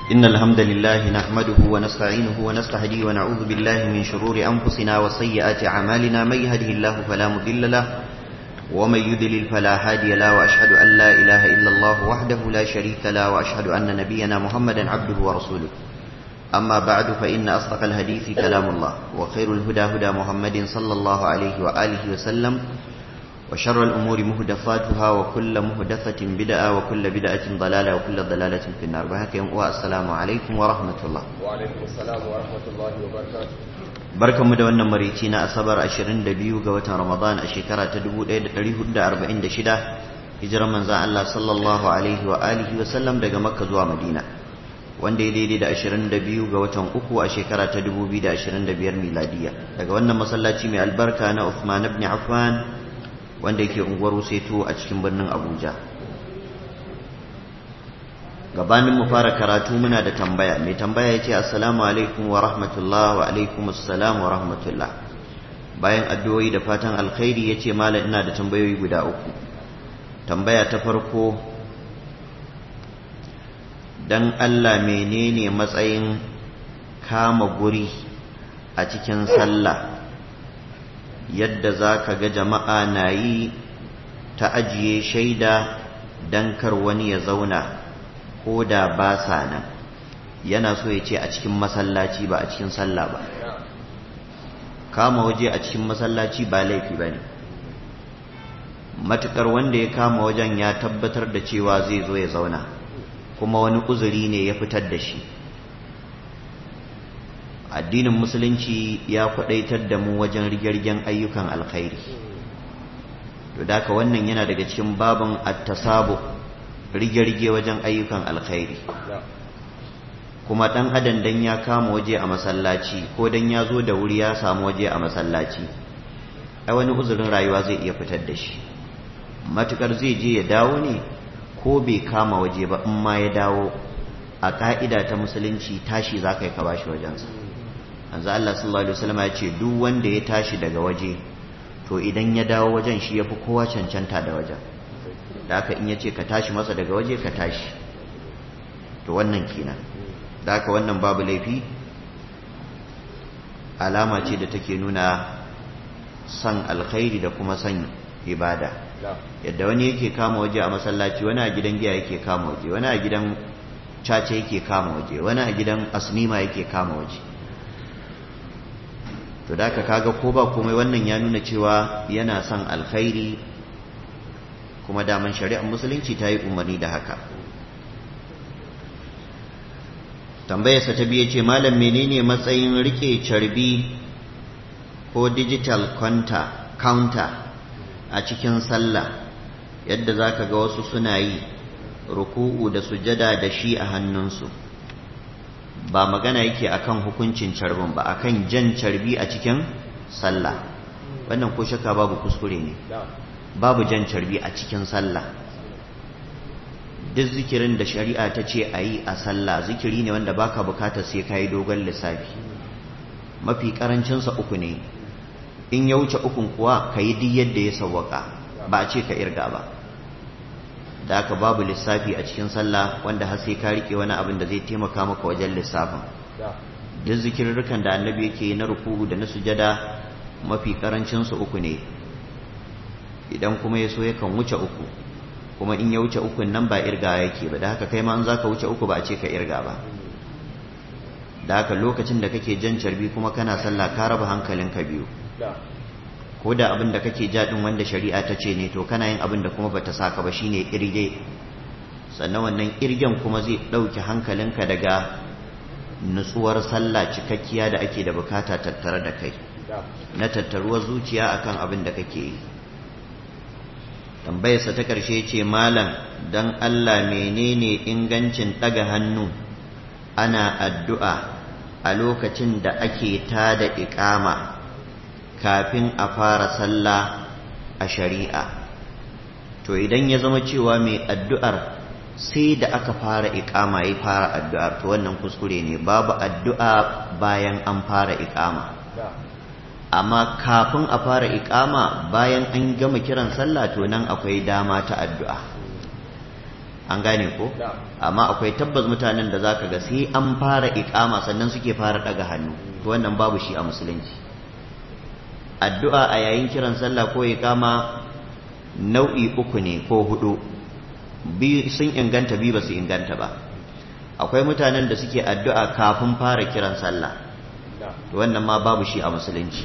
إن الحمد لله نحمده ونستعينه ونستهديه ونعوذ بالله من شرور أنفسنا وسيئات أعمالنا. من يهده الله فلا مضل له ومن يضلل فلا هادي له، وأشهد أن لا إله إلا الله وحده لا شريك له، وأشهد أن نبينا محمدا عبده ورسوله. أما بعد فإن أصدق الحديث كلام الله، وخير الهدى هدى محمد صلى الله عليه وآله وسلم، وشر الأمور مهدفاتها وكل مهدفة بدعة وكل بدعة ضلالة وكل ضلالة في النار. والسلام عليكم ورحمة الله. وعليكم السلام ورحمة الله وبركاته. barkanmu da wannan marici na asabar 22 ga watan Ramadan a shekara ta 1446 hijirar manzon Allah sallallahu alaihi wa alihi wa sallam daga Makka zuwa Madina, wanda ya daidai da 22 ga watan uku a shekara ta 2025 miladiya, daga wannan masallaci mai albarka na Uthman ibn Affan wanda yake unguwar Wuseto a cikin birnin Abuja. Gabanin mu fara karatu muna da tambaya. Mai tambaya yace assalamu alaikum wa rahmatullah. Wa alaikum assalam wa rahmatullah. Bayan addu'o'i da fatan alkhairi yace malam ina da tambayoyi guda uku. Tambaya ta farko, dan Allah menene matsayin kama guri a cikin sallah, yadda zaka ga jama'a na yi ta ajiye shaida dan kar wani ya zauna ko da ba sa nan? Yana so ya ce a cikin masallaci ba a cikin sallah ba. Kama waje a cikin masallaci ba laifi ba ne, matuƙar wanda ya kama wajen ya tabbatar da cewa zai zo ya zauna kuma wani uzuri ne ya fitar da shi. Addinin musulunci ya kwaɗaitar da mu wajen rigirgen ayyukan alkhairi, to da haka wannan yana daga cikin babin at-tasabuq, rige-rige wajen ayyukan alkhairi. Kuma ɗan adam dan ya kama waje a masallaci ko dan ya zo da wuri ya samu waje a masallaci, ai wani uzurin rayuwa zai iya fitar da shi. Matukar zai je ya dawo ne ko bai kama waje ba, in ma ya dawo a ka'ida ta musulunci tashi za ka yi ka bashi wajensa. Manzo Allah sallallahu alaihi wasallam ya ce duk wanda ya tashi daga waje to idan ya dawo wajen shi yafi kowa cancanta da wajen. Da haka in yace ka tashi masa daga waje ka tashi, to wannan kenan. Da haka wannan babu laifi, alama ce da take nuna san alkhairi da kuma san ibada. Yadda wani yake kama waje a masallaci, wani a gidan giya yake kama waje, wani a gidan caca yake kama waje, wani a gidan asnima yake kama waje. To da haka kaga ko ba komai wannan ya nuna cewa yana son alkhairi, kuma daman shari'ar musulunci ta yi umarni da haka. Tambayarsa ta biye ce malam menene matsayin rike carbi ko digital counter a cikin sallah, yadda zaka ga wasu suna yi ruku'u da sujada da shi a hannunsu? Ba magana yake akan hukuncin carbin ba, akan jan carbi a cikin sallah. Wannan ko shakka babu kuskure ne, babu jan carbi a cikin sallah. Duk zikirin da shari'a ta ce a yi a sallah zikiri ne wanda baka bukatar sai ka yi dogon lissafi. Mafi karancinsa uku ne, in ya wuce ukun kuwa ka yi duk yadda ya sawwaka, ba a ce ka irga ba. Da haka babu lissafi a cikin sallah wanda har sai ka rike wani abin da zai taimaka maka wajen lissafin. Duk zikirrukan da annabi yake na ruku'u da na sujada mafi karancinsu uku ne, idan kuma ya so yakan wuce uku, kuma in ya wuce ukun nan ba irga yake ba. Da haka kai ma an zaka wuce uku ba a ce ka irga ba. Da haka lokacin da kake jan carbi kuma kana sallah ka raba hankalinka biyu, ko da abin da kake ja din wanda shari'a ta ce ne, to kana yin abin da kuma bata saka ba, shine irge. Sannan wannan irgen kuma zai ɗauki hankalinka daga nutsuwar sallah cikakkiya da ake da bukata tattare da kai, na tattaruwar zuciya akan abin da kake yi. Tambayarsa ta ƙarshe ce malam dan Allah menene ingancin ɗaga hannu ana addu'a a lokacin da ake tada iqama kafin a fara sallah a shari'a? To idan ya zama cewa mai addu'ar sai da aka fara iqama ya fara addu'ar, to wannan kuskure ne. Babu addu'a bayan an fara iqama, amma kafin a fara iqama bayan an gama kiran sallah to nan akwai dama ta addu'a. an gane ko amma akwai tabbas mutanen da zaka ga sai an fara iqama sannan suke fara daga hannu to wannan babu shi a musulunci. Addu'a a yayin kiran sallah ko iqama nau'i uku ne ko hudu, bi sun inganta bi ba su inganta ba. Akwai mutanen da suke addu'a kafin fara kiran sallah to wannan ma babu shi a musulunci,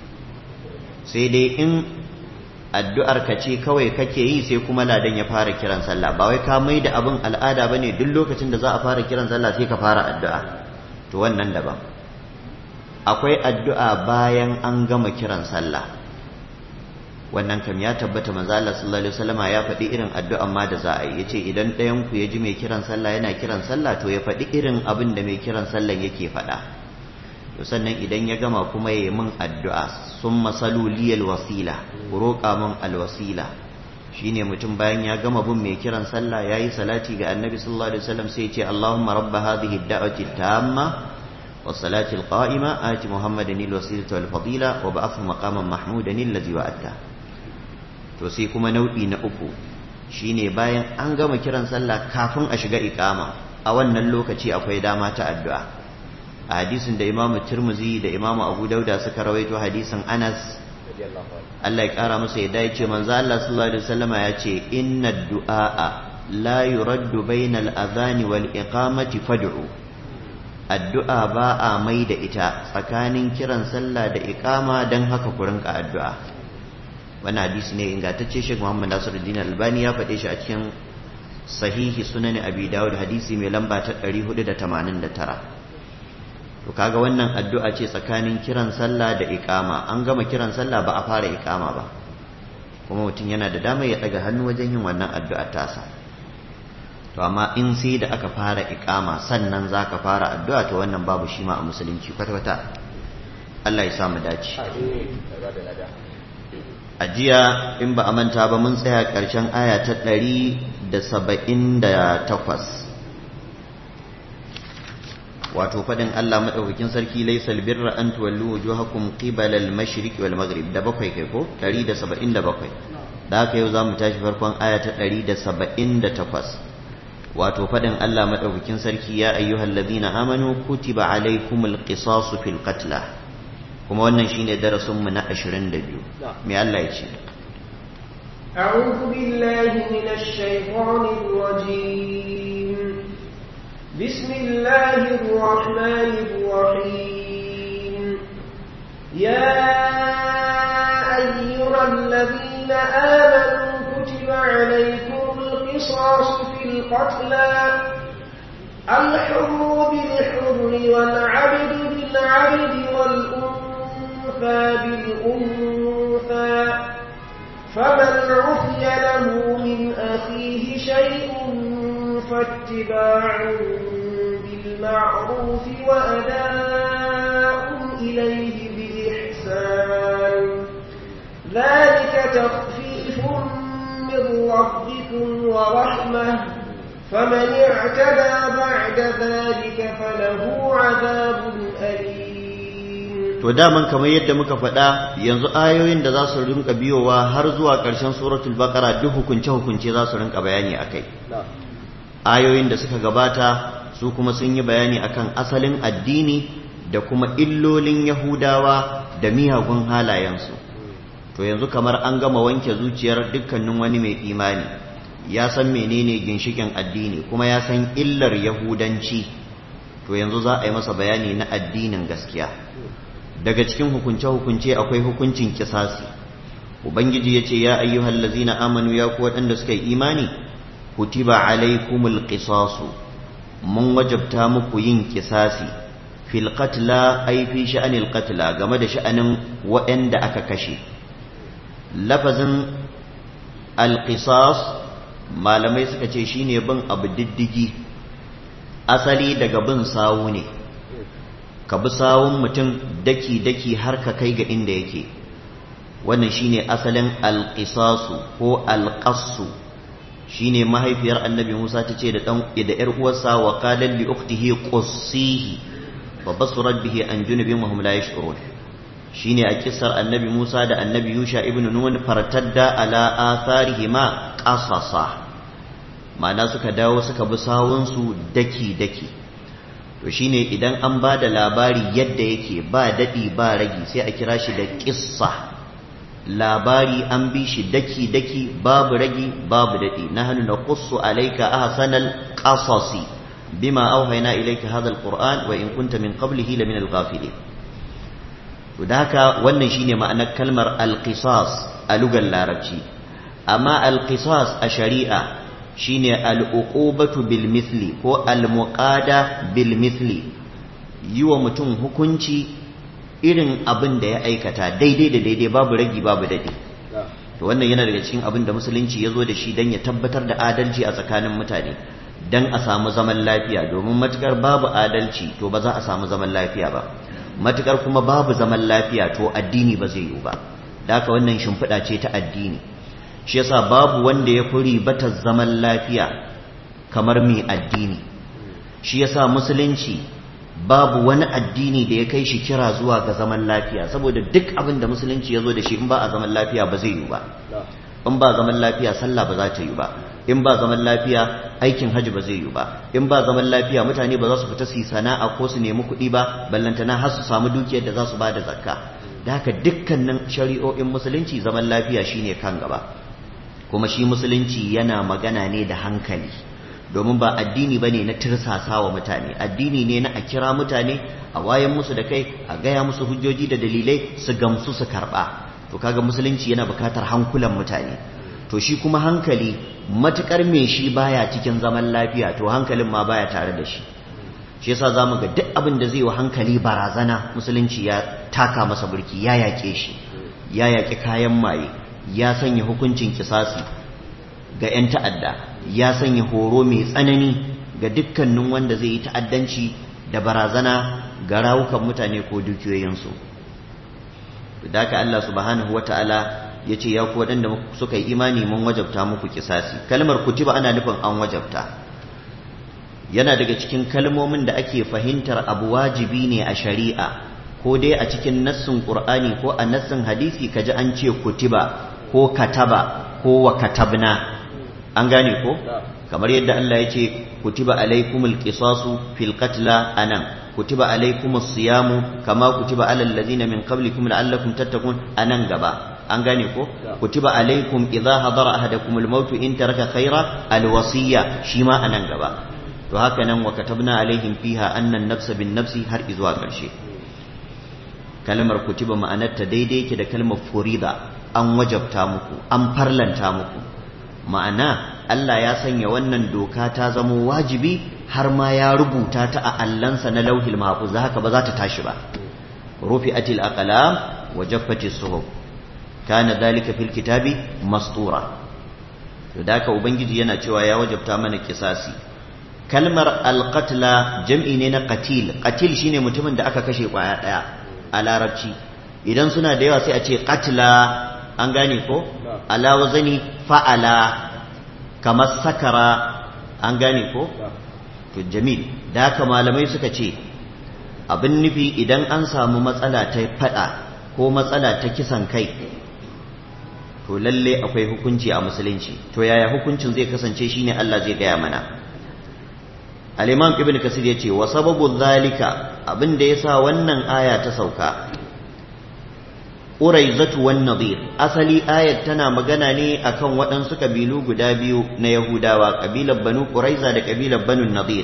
sai dai in addu'ar ka ce kawai kake yi sai kuma ladan ya fara kiran sallah, ba wai ka mai da abin al'ada ba ne duk lokacin da za a fara kiran sallah sai ka fara addu'a, to wannan daban. Akwai addu'a bayan an gama kiran sallah, wannan kam ya tabbata manzo Allah sallallahu alaihi wasallam ya faɗi irin addu'an ma da za a yi, yace idan ɗayan ku ya ji mai kiran sallah yana kiran sallah to ya faɗi irin abin da mai kiran sallah yake faɗa, to sannan idan ya gama kuma ya yi min addu'a summa salu liyal wasila, ku roƙa min alwasila, shine mutum bayan ya gama bin mai kiran sallah yayi salati ga annabi sallallahu alaihi wasallam sai ya ce Allahumma rabb hadhihi ad-da'wati at-tamma was-salati al-qa'ima ati Muhammadan al-wasilata wal-fadila wa ba'athu maqaman mahmudan alladhi wa'adta. To sai kuma nau'i na uku shine bayan an gama kiran sallah kafin a shiga iqama, a wannan lokaci akwai dama ta addu'a. A hadisin da Imam Tirmidhi da Imam Abu Dauda suka rawaito hadisin Anas Allah ya kara masa yadda ya ce manzo Allah sallallahu alaihi wasallama ya ce inna du'a la yuraddu bainal adhani wal iqamati fad'u, addu'a ba a mai da ita tsakanin kiran sallah da iqama dan haka ku rinka addu'a. Wannan hadisi ne ingantacce, Sheikh Muhammad Nasiruddin Albani ya faɗe shi a cikin sahihi sunan Abi Dawud hadisi mai lamba ta 489. to kaga wannan addu'a ce tsakanin kiran sallah da iqama, an gama kiran sallah ba a fara iqama ba, kuma mutum yana da dama ya daga hannu wajen yin wannan addu'a tasa. To amma in sai da aka fara iqama sannan zaka fara addu'a to wannan babu shi ma a musulunci kwata-kwata. Allah ya sa mu dace. A jiya in ba a manta ba mun tsaya ƙarshen aya ta 178, wato fadin Allah madaukakin sarki laysal birra an tuwallu wujuhakum qibala al-mashriq wal maghrib, da bakwai kai ko 177. da haka yau zamu tashi farkon aya ta 178, wato fadin Allah madaukakin sarki ya ayyuhallazina amanu kutiba alaykumul qisasu fil qatl, kuma wannan shine darasin mu na 22. me Allah ya ce? a'udhu billahi minash shaitanir rajim, بسم الله الرحمن الرحيم. يا أيها الذين آمنوا كتب عليكم القصاص في القتلى، الحر بالحر والعبد بالعبد والأنثى بالأنثى، فمن عفي له من أخيه شيء فاتباع بالمعروف وأداء إليه بإحسان، ذلك تخفيف من ربكم ورحمة، فمن اعتدى بعد ذلك فله عذاب أليم. to daman kamar yadda muka faɗa yanzu ayoyin da za su rinka biyowa har zuwa ƙarshen suratul baqara duk hukunce za su rinka bayani akai. Ayoyin da suka gabata su kuma sun yi bayani akan asalin addini da kuma illolin Yahudawa da miyagun halayensu. To yanzu kamar an gama wanke zuciyar dukkanin wani mai imani, ya san menene ginshikin addini kuma ya san illar Yahudanci, to yanzu za a yi masa bayani na addinin gaskiya. Daga cikin hukunce-hukunce akwai hukuncin kisasi. Ubangiji ya ce ya ayyuhallazina amanu, ya ku waɗanda suka yi imani, kutiba alaikumul qisasu, mun wajabta muku yin kisasi fil qatla ay fi sha'anil qatla, game da sha'anin waɗanda aka kashe. Lafazin al-qisas malamai suka ce shine bin abu diddigi, asali daga bin sawu ne, ka bi sawun mutum daki-daki har ka kai ga inda yake. Wannan shine asalin al-qisasu ko al-qassu. Shine mahaifiyar annabi Musa ta ce da ‘yar uwarsa wa qalan li ukhtihi qussihi fa basurat bihi an junubin wa hum la yash'urun. Shine a kissar annabi Musa da annabi Yusha ibn Nun, fartadda ala atharihima qasasa. ma'ana suka dawo suka bi sawunsu daki-daki. To shine idan an ba da labari yadda yake ba daɗi ba ragi sai a kira shi da ƙissa. Labari an bi shi daki-daki babu ragi babu daɗi. Nahnu naqussu alayka ahsanal qasasi bima auhayna ilayka hadha alquran wa in kunta min qablihi lamin alghafilin. To da haka wannan shine ma'anar kalmar alqisas a lugar larabci. Amma alqisas a shari'a shine al'uqubatu bil mithli ko al-muqada bil mithli, yi wa mutum hukunci irin abin da ya aikata daidai da daidai babu ragi babu dadi. To wannan yana daga cikin abin da musulunci ya zo da shi don ya tabbatar da adalci a tsakanin mutane, don a samu zaman lafiya, domin matukar babu adalci to ba za a samu zaman lafiya ba, matukar kuma babu zaman lafiya to addini ba zai yiwu ba. Da haka wannan shimfiɗa ce ta addini. Shi yasa babu wanda ya fi ribatar zaman lafiya kamar mai addini. Shi yasa musulunci babu wani addini da ya kai shi kira zuwa ga zaman lafiya, saboda duk abin da musulunci ya zo da shi in ba a zaman lafiya ba zai yi ba. In ba zaman lafiya sallah ba za ta yi ba, in ba zaman lafiya aikin hajji ba zai yi ba, in ba zaman lafiya mutane ba za su fita su yi sana'a ko su nemi kuɗi ba, ballantana har su samu dukiyar da za su ba da zakka. Da haka dukkanin shari'o'in musulunci zaman lafiya shine kan gaba. Kuma shi musulunci yana magana ne da hankali, domin ba addini bane na tirsasa wa mutane, addini ne na a kira mutane, a wayan musu da kai, a gaya musu hujjoji da dalilai su gamsu su karba. To kaga musulunci yana bukatar hankulan mutane. To shi kuma hankali matukar me shi baya cikin zaman lafiya to hankalin ma baya tare da shi. Shi yasa zamu ga duk abin da zai wa hankali barazana musulunci ya taka masa burki, ya yake shi, ya yaki kayan maye, ya sanya hukuncin kisasi ga 'yan ta'adda, ya sanya horo mai tsanani ga dukkanin wanda zai yi ta'addanci da barazana ga rawukan mutane ko dukiyoyinsu. Da haka Allah subhanahu wata'ala ya ce ya ku waɗanda suka yi imani mun wajabta muku kisasi. Kalmar kutiba ana nufin an wajabta, yana daga cikin kalmomin da ake fahimtar abu wajibi ne a shari'a, ko dai a cikin nassin Qur'ani ko a nassin hadisi kaji an ce kutiba ko kataba ko wa katabna. An gane ko? Kamar yadda Allah ya ce kutiba alaikumul qisasu fil qatla anan, kutiba alaikumus siyamu kama kutiba alal ladina min qablikum la'allakum tattaqun anan gaba. An gane ko? Kutiba alaikum idza hadara ahadakumul maut in taraka khaira alwasiyya, shi ma anan gaba. To haka nan wa katabna alaihim fiha annan nafsa bin nafsi har izuwa ƙarshe. Kalmar kutiba ma'anarta daidai yake da kalmar furida, an wajabta muku, an farlanta muku. Ma'ana Allah ya sanya wannan doka ta zama wajibi har ma ya rubuta ta a allansa na lauhil mahfuz, haka ba za ta tashi ba. Rufi'atil aqlam wa jaffatis suhuf, kana dhalika fil kitabi mastura. To da haka ubangiji yana cewa ya wajabta mana kisasi. Kalmar alqatla jam'i ne na qatil. Qatil shine mutumin da aka kashe kwaya daya a larabci. Idan suna da yawa sai a ce qatla. An gane ko? Ala wazani fa'ala, kamar sakara. An gane ko? To jamil. Da haka malamai suka ce abin nufi idan an samu matsala ta fada ko matsala ta kisan kai, to lalle akwai hukunci a musulunci. To yaya hukuncin zai kasance shine Allah zai gaya mana. Al-Imam Ibn Kasir ya ce wa sababu zalika, abin da yasa wannan aya ta sauka, Quraizatu wan Nadir, asali ayat tana magana ne akan waɗansu kabilu guda biyu na Yahudawa, kabilar Banu Quraiza da kabilar Banu Nadir.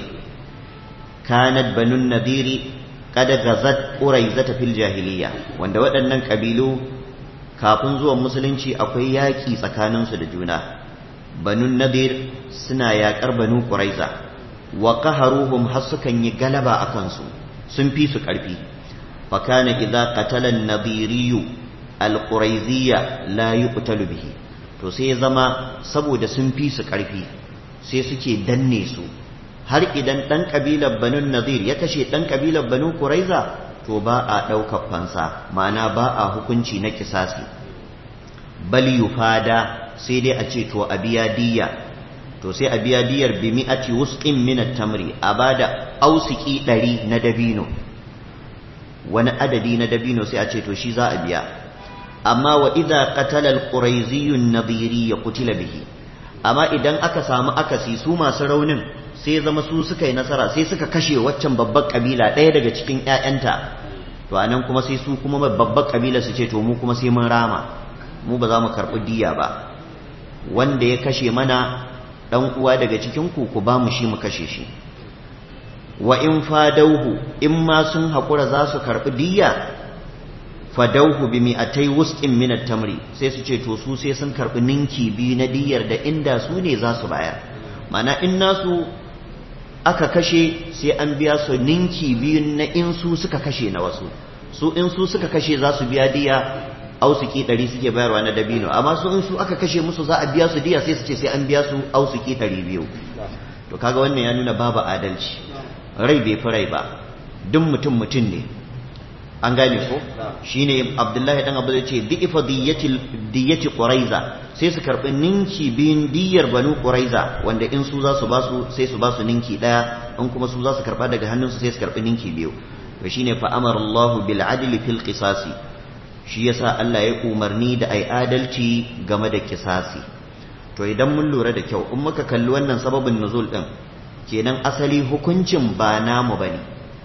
Kanat Banu Nadiri qad ghazat Quraizata fil jahiliyya, wanda waɗannan kabilu kafin zuwan musulunci akwai yaƙi tsakaninsu da juna. Banu Nadir suna yaƙar Banu Quraiza, wa qaharuhum har sukan yi galaba akan su, sun fi su ƙarfi. Fa kana idza qatala an-nadiriyyu al-quraiziyya la yuqtalu bihi, to sai zama saboda sun fi su ƙarfi sai suke danne su, har idan ɗan ƙabilar Banu Nadir ya kashe ɗan ƙabilar Banu Quraiza to ba a ɗaukar fansa, ma'ana ba a hukunci na kisasi. Bal yufada, sai dai a ce to a biya diyya. To sai a biya diyyar bi mi'ati wusqin min at-tamri, a bada ausiki 100 na dabino, wani adadi na dabino sai a ce to shi za a biya. Amma wa idza qatala al-quraiziyyu an-nadiri qutila bihi, amma idan aka samu akasi su masu raunin sai zama su suka yi nasara sai suka kashe waccan babbar kabila ɗaya daga cikin ƴaƴanta to anan kuma sai su kuma babbar kabila su ce to mu kuma sai mun rama mu ba za mu karɓi diya ba wanda ya kashe mana dan uwa daga cikin ku ba mu shi mu kashe shi wa in fadauhu in ma sun haƙura za su karɓi diyya fadauhu bi mi'atai wusqin min at-tamri sai su ce to su sai sun karɓi ninki biyu na diyyar da inda su ne za su bayar mana in nasu aka kashe sai an biya su ninki biyu na in su suka kashe na wasu su in su suka kashe za su biya diya ausuki 100 suke bayarwa na dabino amma su in su aka kashe musu za a biya su diya sai su ce sai an biya su ausuki 200 to kaga wannan ya nuna babu adalci rai bai fi rai ba duk mutum ne an gane ko shine Abdullahi dan Abu zai ce di'ifa diyati Quraiza sai su karbi ninki biyun diyar Banu Quraiza wanda in su za su ba su sai su ba su ninki daya in kuma su za su karba daga hannunsu sai su karbi ninki biyu to shine fa amara Allahu bil adli fil qisasi shi yasa Allah ya umarni da ai adalci game da kisasi to idan mun lura da kyau in muka kalli wannan sababin nuzul din kenan asali hukuncin ba namu bane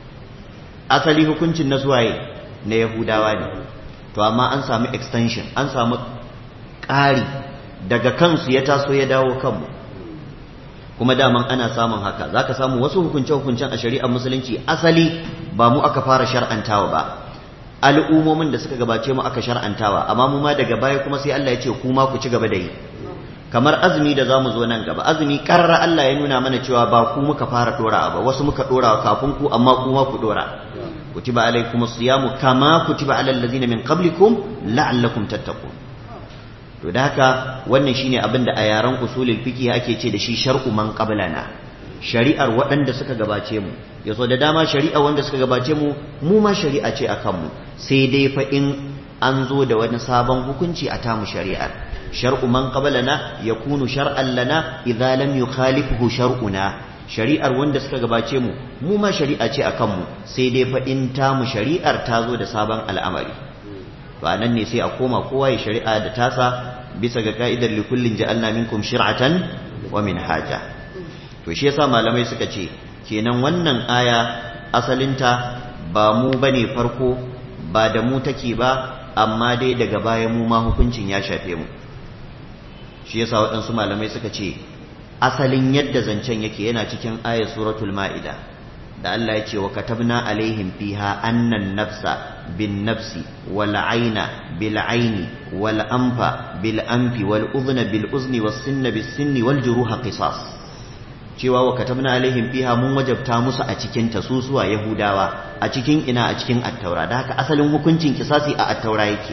asali hukuncin na suwaye na Yahudawa ne to amma an samu extension an samu ƙari daga kansu ya taso ya dawo kanmu kuma daman ana samun haka zaka samu wasu hukunce-hukuncen a shari'ar musulunci asali ba mu aka fara shar'antawa ba al'ummomin da suka gabace mu aka shar'antawa amma mu ma daga baya kuma sai Allah ya ce kuma ku ci gaba da yi kamar azumi da zamu zo nan gaba azumi karra Allah ya nuna mana cewa ba ku muka fara dora ba wasu muka dora kafin ku amma kuma ku dora kutiba alaikumus siyamu kama kutiba alal ladzina min qablikum la'allakum tattaqun to da haka wannan shine abin da a yaran usulul fiqh ake ce da shi shar'u man qablana shari'ar waɗanda suka gabace mu yaso da dama shari'a wanda suka gabace mu mu ma shari'a ce akan mu sai dai fa in an zo da wani sabon hukunci a tamu shari'ar shar'u man qablana yakunu shar'an lana idza lam yukhalifuhu shar'una shari'ar wanda suka gabace mu mu ma shari'a ce akan mu sai dai fa in tamu shari'ar ta zo da sabon al'amari to anan ne sai a koma kowa ya shari'a da tasa bisa ga ka'idar likullin ja'alna minkum shir'atan wa minhaja to shi yasa malamai suka ce kenan wannan aya asalinta ba mu bane farko ba da mu take ba amma dai daga baya mu ma hukuncin ya shafe mu shi yasa waɗansu malamai suka ce asalin yadda zancen yake yana cikin ayat suratul ma'ida da Allah ya ce wa katabna alaihim fiha annan nafsa bin nafsi wal aina bil aini wal anfa bil anfi wal udhna bil uzni was sinna bis sinni wal juruha qisas cewa wa katabna alaihim fiha mun wajabta musu a cikin tasusuwa yahudawa a cikin ina a cikin at-taura da haka asalin hukuncin kisasi a at-taura yake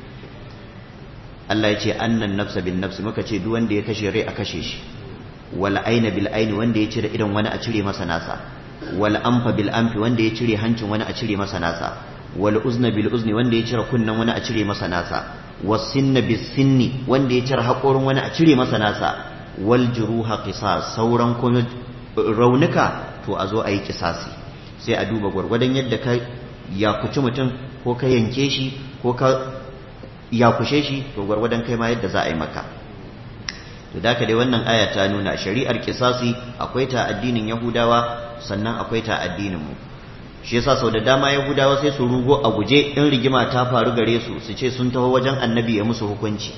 Allah ya ce annan nafsa bin nafsi muka ce duk wanda ya kashe rai a kashe shi wal aina bil aini wanda ya cire idan wani a cire masa nasa wal anfa bil anfi wanda ya cire hancin wani a cire masa nasa wal uzna bil uzni wanda ya cire kunnan wani a cire masa nasa was sinna bis sinni wanda ya cire hakorin wani a cire masa nasa wal juruha qisas sauran kuma raunuka to a zo a yi kisasi sai a duba gwargwadon yadda ka yakuci mutum ko ka yanke shi ko ka yakushe shi to gwargwadon kai ma yadda za a yi maka to da ka dai wannan aya ta nuna shari'ar kisasi akwai ta addinin yahudawa sannan akwai ta addinin mu shi yasa sau da dama yahudawa sai su rugo a guje in rigima ta faru gare su su ce sun taho wajen annabi ya musu hukunci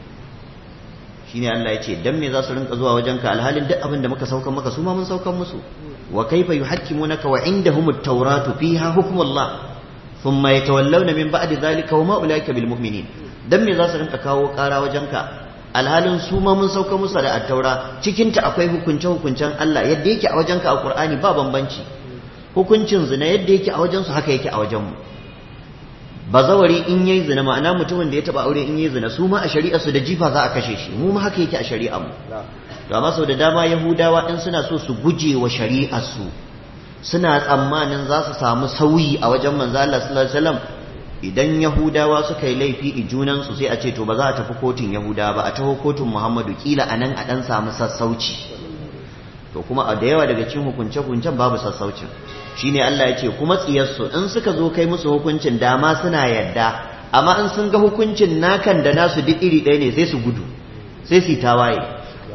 shine Allah ya ce dan me za su rinka zuwa wajenka alhalin duk abin da muka saukan maka su ma mun saukan musu wa kaifa yuhakkimunaka wa indahumut tawratu fiha hukmullah thumma yatawallawna min ba'di dhalika wa ma ulaika bil mu'minin dan me za su rinka kawo ƙara wajenka alhalin su ma mun sauka musu da at-taura cikin ta akwai hukuncen Allah yadda yake a wajenka a Qur'ani ba bambanci hukuncin zina yadda yake a wajen su haka yake a wajen mu bazawari in yayi zina ma'ana mutumin da ya taba aure in yayi zina su ma a shari'ar su da jifa za a kashe shi mu ma haka yake a shari'ar mu to amma sau da dama yahudawa in suna so su guje wa shari'ar su suna tsammanin za su samu sauyi a wajen manzo Allah sallallahu alaihi wasallam idan yahudawa suka yi laifi i junan su sai a ce to ba za a tafi kotun yahudawa ba a taho kotun Muhammadu kila anan a dan samu sassauci to kuma a da yawa daga cikin hukunce-hukuncen babu sassaucin shine Allah ya ce kuma tsiyarsu in suka zo kai musu hukuncin dama suna yadda amma in sun ga hukuncin nakan da nasu duk iri ɗaya ne sai su gudu sai su tawaye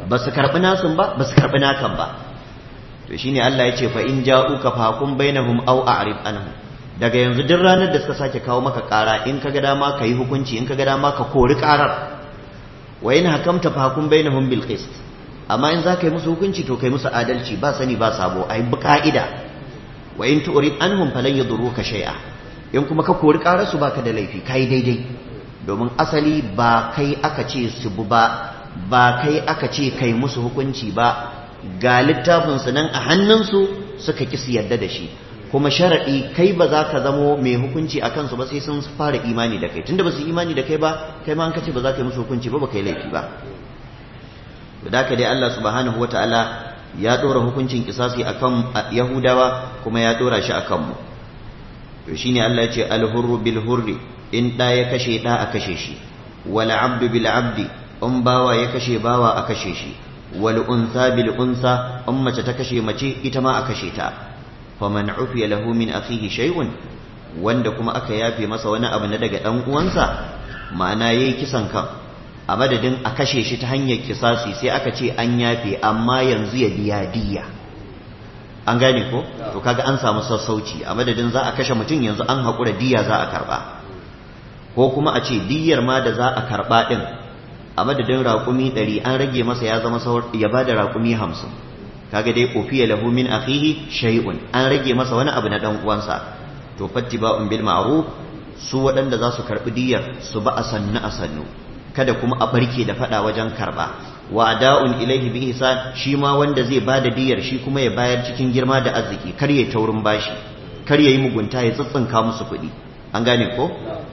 ba su karɓi nasun ba su karɓi nakan ba. To shine Allah ya ce fa in ja'uka fahkum bainahum aw a'rid anhum, daga yanzu duk ranar da suka sake kawo maka ƙara in ka ga dama ka yi hukunci, in ka ga dama ka kori ƙarar. Wa in hakamta fahkum bainahum bil qist, amma in za ka yi musu hukunci to kai musu adalci, ba sani ba sabo, ai bi ka'ida. Wa in tu'rid anhum falan yadurruka shay'a, in kuma ka kori ƙarar su baka da laifi, kai daidai, domin asali ba kai aka ce su bu ba kai aka ce kai musu hukunci ba, ga littafin su nan a hannunsu suka ki su yarda da shi, kuma sharaɗi kai ba za ka zamo mai hukunci a kansu ba sai sun fara imani da kai, tunda ba su imani da kai ba, kai ma an kace ba za ka yi musu hukunci ba kai laifi ba. Da haka dai Allah subhanahu wata'ala ya ɗora hukuncin kisasi akan Yahudawa kuma ya ɗora shi akan mu. To shine Allah ya ce al-hurru bil hurri, in ɗa ya kashe ɗa a kashe shi, wal abdu bil abdi, in bawa ya kashe bawa a kashe shi, wal unsa bil unsa, in mace ta kashe mace ita ma a kashe ta. faman ufiya lahu min akhihi shay'un, wanda kuma aka yafe masa wani abu na daga dan uwansa, ma'ana yayi kisan kan, a madadin a kashe shi ta hanyar kisasi sai aka ce an yafe amma yanzu ya biya diya. An gane ko? To kaga an samu sassauci, a madadin za a kashe mutum yanzu an haƙura diya za a karba, ko kuma a ce diyar ma da za a karba din a madadin raƙumi 100 an rage masa ya zama ya bada raƙumi 50. Kaga dai ufiya lahu min akhihi shay'un, an rage masa wani abu na dan uwansa. To fattiba'un bil ma'ruf, su waɗanda za su karbi diyar su ba a sannu, kada kuma a barke da fada wajen karba. Wa ada'un ilaihi bi ihsan, shi ma wanda zai bada diyar shi kuma ya bayar cikin girma da arziki, kar ya taurin bashi, kar ya yi mugunta ya tsitsinka musu kuɗi. An gane ko?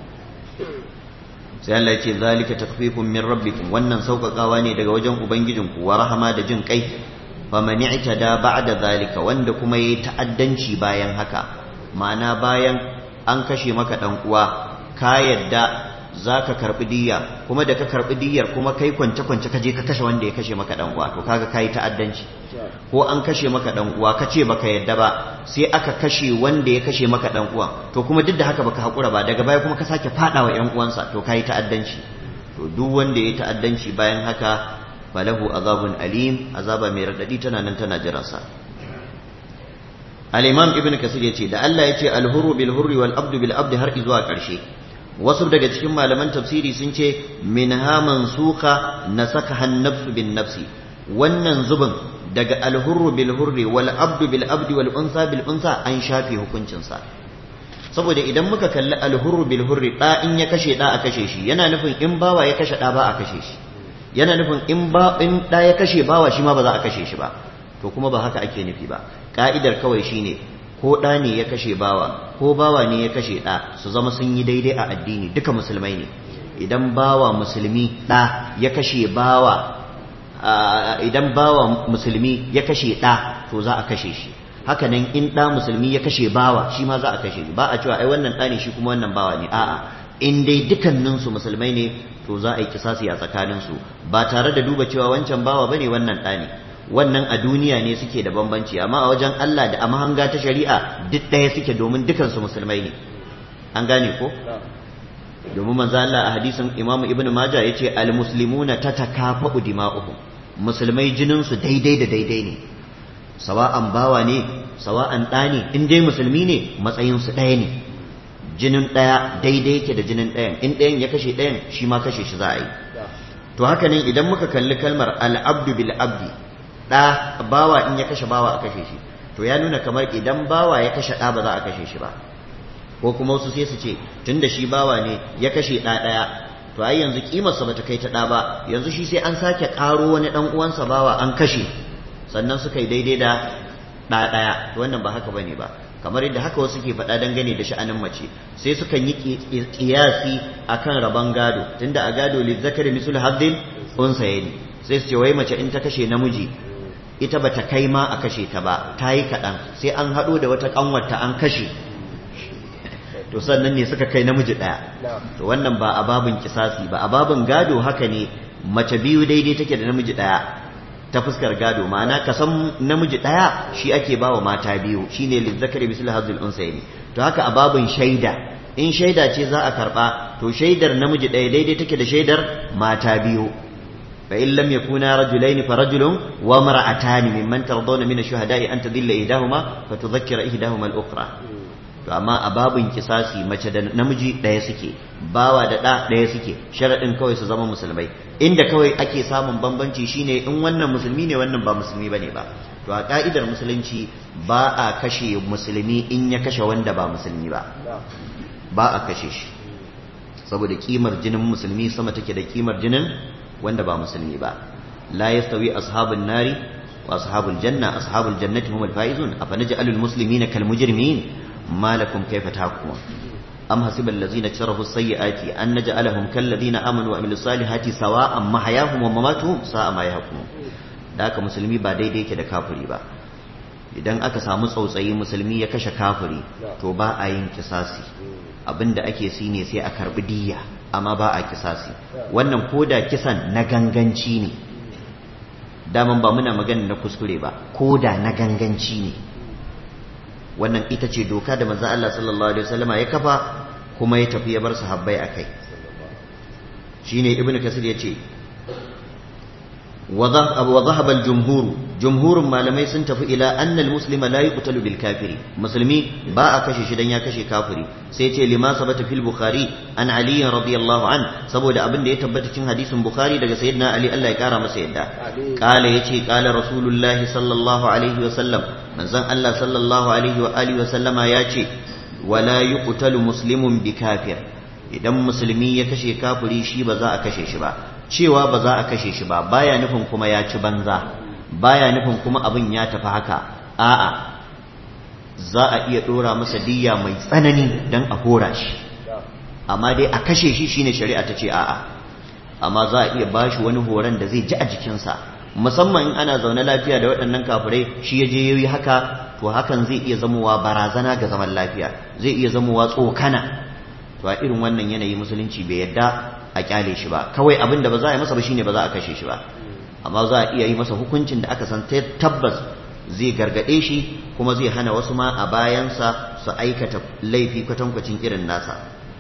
Sai Allah ya ce zalika takfifun min rabbikum, wannan sauƙaƙawa ne daga wajen ubangijinku, wa rahama da jin kai. faman i'tada ba'da zalika, wanda kuma yayi ta'addanci bayan haka, ma'ana bayan an kashe maka dan uwa ka yadda zaka karbi diyya, kuma da ka karbi diyyar kuma kai kwance ka je ka kashe wanda ya kashe maka dan uwa, to kaga kai ta'addanci. Ko an kashe maka dan uwa kace baka yadda ba, sai aka kashe wanda ya kashe maka dan uwa, to kuma duk da haka baka hakura ba, daga baya kuma ka sake fadawa yan uwansa, to kai ta'addanci. To duk wanda yayi ta'addanci bayan haka falahu azabun alim, azaba mai radadi tana nan tana jiransa. Al-Imam Ibn Kasir yace da Allah yace al-hurru bil hurri wal abdu bil abdi har zuwa karshe, wasu daga cikin malaman tafsiri sun ce minha mansukha nasakha an-nafs bin nafsi, wannan zubin daga al-hurru bil hurri wal abdu bil abdi wal unsa bil unsa an shafe hukuncin sa. Saboda idan muka kalli al-hurru bil hurri, da in ya kashe da a kashe shi, yana nufin in bawa ya kashe da ba a kashe shi, yana nufin in da ya kashe bawa shi ma ba za a kashe shi ba. To kuma ba haka ake nufi ba, ka'idar kawai shine ko da ne ya kashe bawa ko bawa ne ya kashe da, su zama sun yi daidai a addini, duka musulmai ne. Idan bawa musulmi da ya kashe bawa, idan bawa musulmi ya kashe da, to za a kashe shi. Haka nan in da musulmi ya kashe bawa, shi ma za a kashe shi. Ba a cewa ai wannan da ne shi kuma wannan bawa ne, a'a, in dai dukanninsu musulmai ne to za a yi kisasi a tsakaninsu, ba tare da duba cewa wancan bawa bane wannan ɗa ne. Wannan a duniya ne suke da bambanci, amma a wajen Allah da a mahanga ta shari'a duk ɗaya suke, domin dukansu musulmai ne. An gane ko? Domin manzo Allah a hadisin Imam Ibn Majah yace al-muslimuna tatakafa'u dima'uhum, musulmai jininsu daidai da daidai ne, sawa'an bawa ne sawa'an ɗa ne, in dai musulmi ne matsayinsu ɗaya ne. Jinin ɗaya daidai yake da jinin ɗayan, in ɗayan ya kashe ɗayan shi ma kashe shi za a yi. To haka ne idan muka kalli kalmar al-abdu bil abdi, ɗa bawa in ya kashe bawa a kashe shi, to ya nuna kamar idan bawa ya kashe ɗa ba za a kashe shi ba. Ko kuma wasu sai su ce tunda shi bawa ne ya kashe ɗa ɗaya, to ai yanzu kimarsa bata kai ta ɗa ba, yanzu shi sai an sake ƙaro wani ɗan uwansa bawa an kashe, sannan suka yi daidai da ɗa ɗaya. To wannan ba haka bane ba, kamar yadda haka wasu ke faɗa dangane da sha'anin mace, sai sukan yi kiyasi akan rabon gado, tunda a gado lizzakari misul haddin unsayni, sai su ce wai mace in ta kashe namiji ita bata kai ma a kashe ta ba, ta yi kaɗan, sai an haɗo da wata ƙanwarta an kashe, to sannan ne suka kai namiji ɗaya. To wannan ba a babin kisasi ba, a babin gado haka ne, mace biyu daidai take da namiji ɗaya ta fuskar gado, ma'ana kasan namiji ɗaya shi ake bawa mata biyu, shine lizzakari mislu hazzul unsayni. To haka a babin shaida, in shaida ce za a karba, to shaidar namiji ɗaya daidai take da shaidar mata biyu. fa in lam yakuna rajulayn fa rajulun wa imra'atan mimman tardawna min ash-shuhada'i an tadilla ihdahuma fa tudhakkira ihdahuma al-ukhra. to amma a babin kisasi mace da namiji ɗaya suke, bawa da ɗa ɗaya suke, sharaɗin kawai su zama musulmai. Inda kawai ake samun bambanci shine in wannan musulmi ne wannan ba musulmi bane ba. To a ka'idar musulunci ba a kashe musulmi in ya kashe wanda ba musulmi ba, ba a kashe shi, saboda kimar jinin musulmi sama take da kimar jinin wanda ba musulmi ba. la yastawi ashabun nari wa ashabul janna, ashabul jannati humul faizun. afanaj'alul muslimina kal mujrimin ما لكم كيف تحكمون أم حسب الذين اجترحوا السيئات أن نجعلهم كالذين آمنوا وعملوا الصالحات سواء محياهم ومماتهم ساء ما يحكمون. da haka musulmi ba daidai yake da kafiri ba. idan aka samu tsautsayi musulmi ya kashe kafiri to ba a yin kisasi, abinda ake si ne sai a karbi diyya, amma ba a kisasi. wannan koda kisan na ganganci ne, daman ba muna magana na kuskure ba, koda na ganganci ne. wannan ita ce doka da manzon Allah sallallahu alaihi wasallama ya kafa kuma ya tafi ya bar sahabbai akai. shine ibnu kasir yace wa dhahaba al-jumhur, jumhurun malamai sun tafi ila anna al-muslima la yuqtalu bil kafiri, musulmi ba a kashe shi dan ya kashe kafiri. sai yace lima sabata fil bukhari an ali radiyallahu an, saboda abin da ya tabbata cikin hadisin bukhari daga sayyidina ali Allah ya kara masa yadda. kala yace kala rasulullahi sallallahu alaihi wasallam, manzon Allah sallallahu alaihi wa alihi wa sallama ya ce wala yuqtalu muslimun bi kafir, idan musulmi ya kashe kafiri shi ba za a kashe shi ba. cewa ba za a kashe shi ba baya nufin kuma ya ci banza, baya nufin kuma abin ya tafi haka. a'a, za a iya dora masa diyya mai tsanani dan a hora shi, amma dai a kashe shi shine shari'a ta ce a'a. amma za a iya bashi wani horon da zai ji a jikinsa, musamman in ana zaune lafiya da waɗannan kafirai, shi ya je yayi haka, to hakan zai iya zamowa barazana ga zaman lafiya, zai iya zamowa tsokana. to a irin wannan yanayi musulunci bai yadda a kyale shi ba. kawai abin da ba za a yi masa ba shine ba za a kashe shi ba, amma za a iya yi masa hukuncin da aka san tabbas zai gargade shi kuma zai hana wasu ma a bayansa su aikata laifi kwatankwacin irin nasa.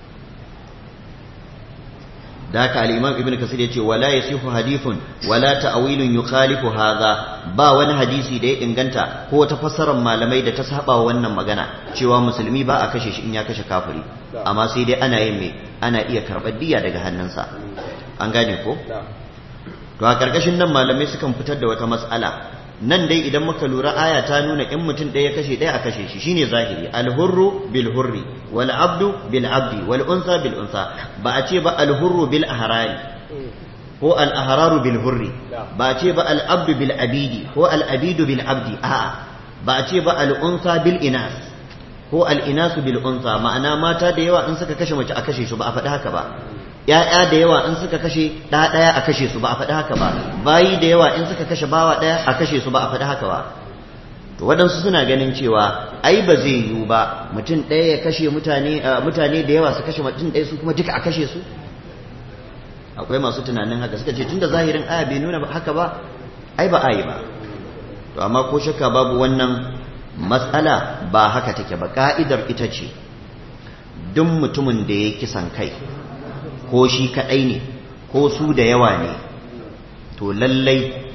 da haka al-imam ibn kasir yace wala yasihu hadithun wala ta'wilun yukhalifu hadha, ba wani hadisi da ya inganta ko wata fassarar malamai da ta saba wannan magana cewa musulmi ba a kashe shi in ya kashe kafiri, amma sai dai ana yin me, ana iya karɓar diya daga hannunsa. an gane ko? to a karkashin nan malamai sukan fitar da wata mas'ala. nan dai idan muka lura aya ta nuna in mutum ɗaya ya kashe ɗaya a kashe shi, shine zahiri. al-hurru bil hurri wal abdu bil abdi wal unsa bil unsa. ba a ce ba al-hurru bil ahrari ko al-ahraru bil hurri, ba a ce ba al-abdu bil abidi ko al-abidu bil abdi, a'a. ba a ce ba al-unsa bil inas ko al-inasu bil unsa, ma'ana mata da yawa in suka kashe mace a kashe su, ba a faɗi haka ba. ‘ya'ya da yawa in suka kashe ɗa ɗaya a kashe su, ba a faɗi haka ba. bayi da yawa in suka kashe bawa ɗaya a kashe su, ba a faɗi haka ba. to waɗansu suna ganin cewa ai ba zai yiwu ba mutum ɗaya ya kashe mutane da yawa su kashe mutum ɗaya su kuma duka a kashe su. akwai masu tunanin haka, suka ce tunda zahirin aya bai nuna haka ba ai ba ayi ba. to amma ko shakka babu wannan matsala ba haka take ba. ka'idar ita ce duk mutumin da ya kisan kai, ko shi kaɗai ne ko su da yawa ne, to lallai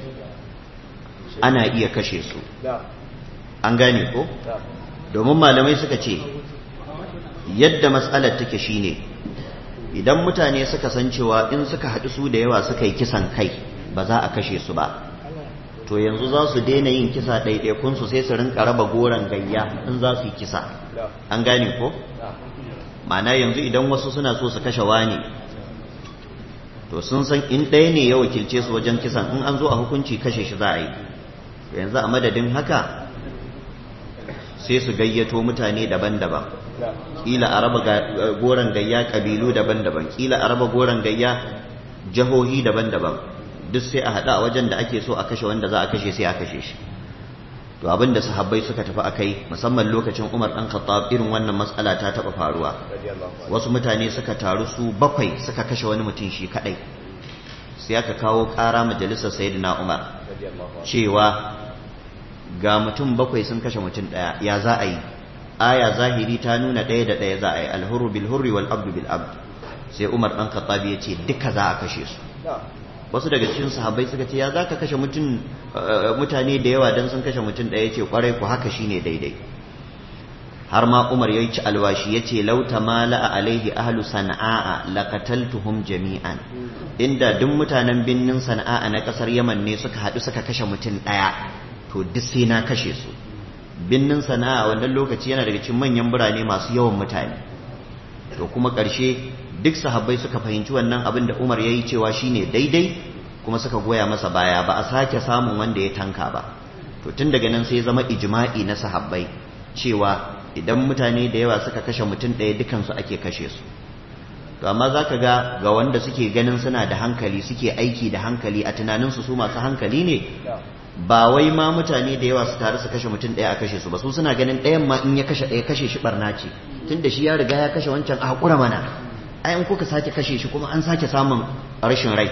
ana iya kashe su. an gane ko? domin malamai suka ce yadda matsalar take shine idan mutane suka san cewa in suka haɗu su da yawa suka yi kisan kai ba za a kashe su ba, to yanzu za su daina yin kisa ɗaiɗaikunsu sai su rinka raba goron gayya in za su yi kisa. an gane ko? ma'ana yanzu idan wasu suna so su kashe wani, to sun san in ɗaya ne ya wakilce su wajen kisan, in an zo a hukunci kashe shi za a yi. yanzu a madadin haka sai su gayyato mutane daban-daban, kila a raba goron gayya ƙabilu daban-daban, kila a raba goron gayya jihohi daban-daban, duk sai a haɗa a wajen da ake so a kashe wanda za a kashe sai a kashe shi. to abin da sahabbai suka tafi akai, musamman lokacin Umar dan Khattab, irin wannan matsala ta taba faruwa. wasu mutane suka taru su 7 suka kashe wani mutum shi kadai, sai aka kawo ƙara majalisar Sayyidina Umar cewa ga mutum 7 sun kashe mutum ɗaya, ya za a yi? aya zahiri ta nuna ɗaya da ɗaya za a yi, al-hurru bil hurri wal abdu bil abd. sai Umar dan Khattab ya ce duka za a kashe su. wasu daga cikin sahabbai suka ce ya zaka kashe mutane da yawa dan sun kashe mutum ɗaya, yace kwarai ku haka shine daidai. har ma Umar ya ci alwashi yace law tamala alaihi ahlu sana'a laqataltuhum jami'an, inda duk mutanen binnin sana'a na kasar Yaman ne suka haɗu suka kashe mutum ɗaya to duk sai na kashe su. Binnin sana'a wannan lokaci yana daga cikin manyan birane masu yawan mutane, to kuma ƙarshe duk sahabbai suka fahimci wannan abin da Umar ya yi cewa shine daidai, kuma suka goya masa baya, ba a sake samun wanda ya tanka ba. To tun daga nan sai zama ijma'i na sahabbai cewa idan mutane da yawa suka kashe mutum ɗaya dukansu ake kashe su. To amma za ka ga wanda suke ganin suna da hankali, suke aiki da hankali, a tunaninsu su masu hankali ne, ba wai ma mutane da yawa su taru su kashe mutum ɗaya a kashe su ba, su suna ganin ɗayan ma in ya kashe ɗaya kashe shi barna ce, tun da shi ya riga ya kashe wancan a haƙura mana, ai in kuka sake kashe shi kuma an sake samun rashin rai.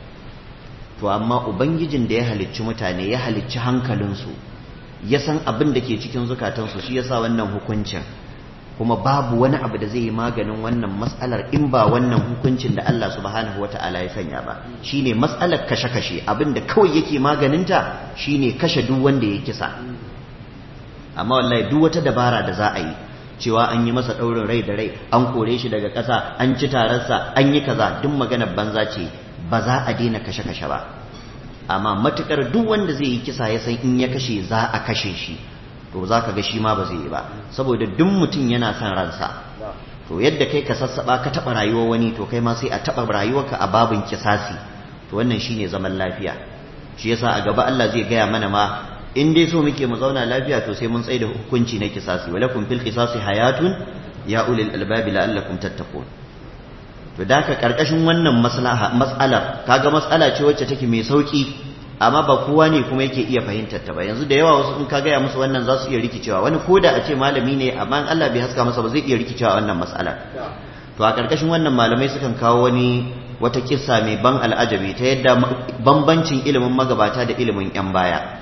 To amma ubangijin da ya halicci mutane ya halicci hankalinsu, ya san abin da ke cikin zukatansu, shi yasa wannan hukuncin, kuma babu wani abu da zai yi maganin wannan matsalar in ba wannan hukuncin da Allah subhanahu wata'ala ya sanya ba. Shine matsalar kashe-kashe, abin da kawai yake maganinta shine kashe duk wanda ya kisa. Amma wallahi duk wata dabara da za a yi, cewa an yi masa ɗaurin rai da rai, an kore shi daga ƙasa, an ci tararsa, an yi kaza, duk maganar banza ce, ba za a daina kashe-kashe ba. Amma matukar duk wanda zai yi kisa ya san in ya kashe za a kashe shi, to za ka ga shi ma ba zai yi ba, saboda duk mutum yana son ransa. To yadda kai ka sassaba ka taɓa rayuwar wani, to kai ma sai a taɓa rayuwarka a babin kisasi. To wannan shine zaman lafiya. Shi yasa a gaba Allah zai gaya mana ma, in dai so muke mu zauna lafiya to sai mun tsaye da hukunci na kisasi, walakum fil qisasi hayatun ya ulil albabi la'allakum tattaqun. To da ka karkashin wannan mas'alar, kaga mas'ala ce wacce take mai sauki, amma ba kowa ne kuma yake iya fahimtar ta ba. Yanzu da yawa wasu in ka gaya musu wannan za su iya rikicewa, wani koda a ce malami ne amma in Allah bai haska masa ba zai iya rikicewa wannan mas'alar. To a karkashin wannan malamai sukan kawo wata kissa mai ban al'ajabi ta yadda bambancin ilimin magabata da ilimin yan baya.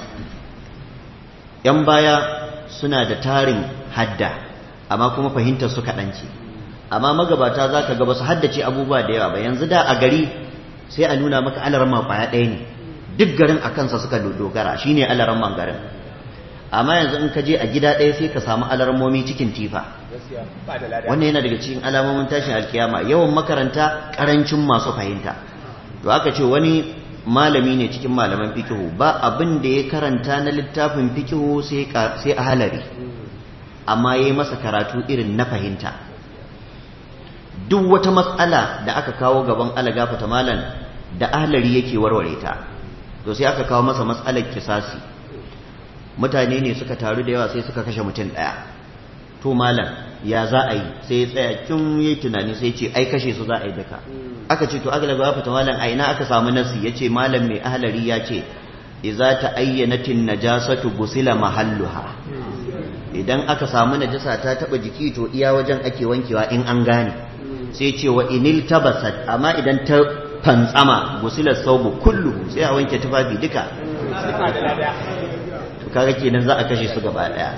Yan baya suna da tarin hadda, amma kuma fahimtar su kaɗan ce. Amma magabata za ka ga ba su haddace abubuwa da yawa ba. Yanzu da a gari sai a nuna maka alarma kwaya ɗaya ne, duk garin a kansa suka dogara, shi ne alarman garin. Amma yanzu in ka je a gida ɗaya sai ka samu alarmomi cikin tifa. Wannan yana daga cikin alamomin tashin alkiyama, yawan makaranta, ƙarancin masu fahimta. To aka ce wani malami ne cikin malaman fikihu, ba abin da ya karanta na littafin fikihu sai a halari, amma ya yi masa karatu irin na fahimta. Duk wata matsala da aka kawo gaban alagafata malam da ahlari yake warware ta. To sai aka kawo masa matsalar kisasi, mutane ne suka taru da yawa sai suka kashe mutum ɗaya. To malam ya za a yi? Sai ya tsaya kin yi tunani sai ce ai kashe su za a yi duka. Aka ce to alagafata malam a ina aka samu nasi? Ya ce malam mai ahlari ya ce iza ta ayyanatin najasatu gusila mahalluha, idan aka samu najasa ta taba jiki to iya wajen ake wankewa in an gane. Sai ce wa inil tabasat, amma idan ta fantsama gusilar saubu kullu, sai a wanke tufafi duka. To kaga kenan za a kashe su gaba daya.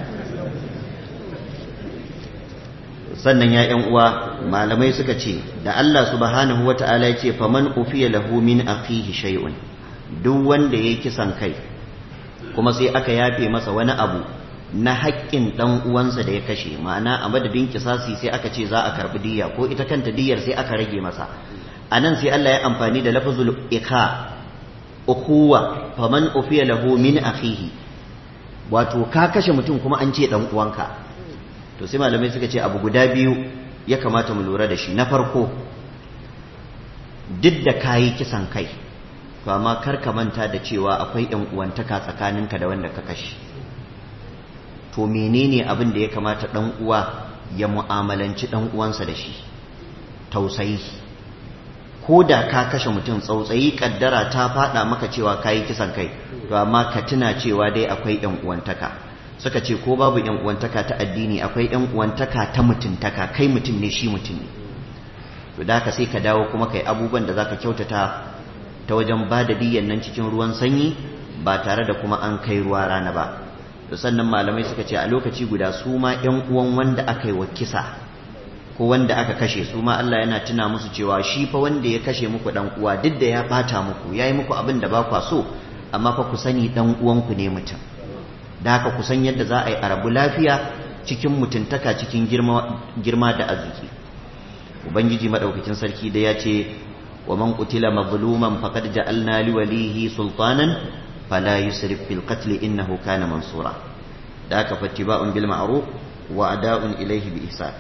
Sannan ya ƴan uwa, malamai suka ce da Allah subhanahu wata'ala ya ce faman ufiya lahu min akhihi shay'un, duk wanda yayi kisan kai kuma sai aka yafe masa wani abu na haƙƙin ɗan uwansa da ya kashe, ma'ana a madadin kisasi sai aka ce za a karɓi diyya, ko ita kanta diyyar sai aka rage masa. A nan sai Allah ya amfani da lafazul ikha, ukuwa, faman ufiya lahu min akhihi, wato ka kashe mutum kuma an ce ɗan uwanka. To sai malamai suka ce abu guda biyu ya kamata mu lura da shi. Na farko, duk da kayi kisan kai, to amma kar ka manta da cewa akwai ɗan uwantaka tsakaninka da wanda ka kashe. To menene abin da ya kamata ɗan uwa ya mu'amalanci ɗan uwansa da shi? Tausayi. Ko da ka kashe mutum, tsautsayi kaddara ta faɗa maka cewa kayi kisan kai, to amma ka tuna cewa dai akwai ƴan uwantaka. Suka ce ko babu ƴan uwantaka ta addini, akwai ƴan uwantaka ta mutuntaka, kai mutum ne shi mutum ne. To da ka sai ka dawo kuma kai abubuwan da zaka kyautata ta wajen ba da diyyan nan cikin ruwan sanyi, ba tare da kuma an kai ruwa rana ba. Sannan malamai suka ce a lokaci guda su ma ‘yan uwan wanda aka yi wa kisa ko wanda aka kashe su ma Allah yana tuna musu cewa shi fa wanda ya kashe muku dan uwa duk da ya bata muku yayi muku abin da ba kwa so amma fa ku sani dan uwanku ne mutum da haka ku san yadda za a yi arabu lafiya cikin mutuntaka cikin girma da arziki ubangiji madaukakin sarki da ya ce wa man qutila mazluman faqad ja'alna li walihi sultanan fala yusrif fil qatl innahu kana mansura da haka fattiba'un bil ma'ruf wa ada'un ilayhi bi ihsan